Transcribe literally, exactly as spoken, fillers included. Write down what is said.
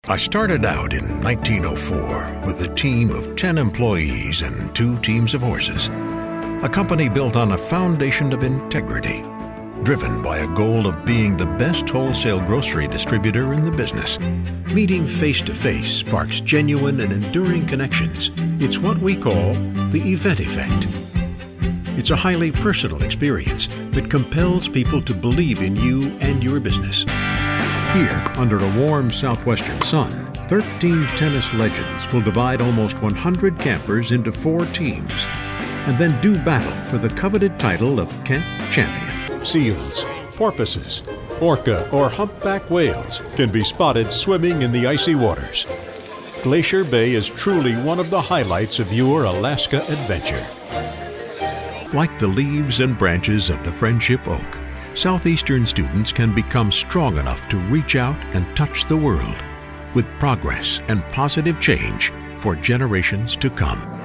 I started out in nineteen oh four with a team of ten employees and two teams of horses. A company built on a foundation of integrity, driven by a goal of being the best wholesale grocery distributor in the business. Meeting face-to-face sparks genuine and enduring connections. It's what we call the event effect. It's a highly personal experience that compels people to believe in you and your business. Here, under a warm southwestern sun, thirteen tennis legends will divide almost one hundred campers into four teams and then do battle for the coveted title of Kent Champion. Seals, porpoises, orca, or humpback whales can be spotted swimming in the icy waters. Glacier Bay is truly one of the highlights of your Alaska adventure. Like the leaves and branches of the Friendship Oak, Southeastern students can become strong enough to reach out and touch the world with progress and positive change for generations to come.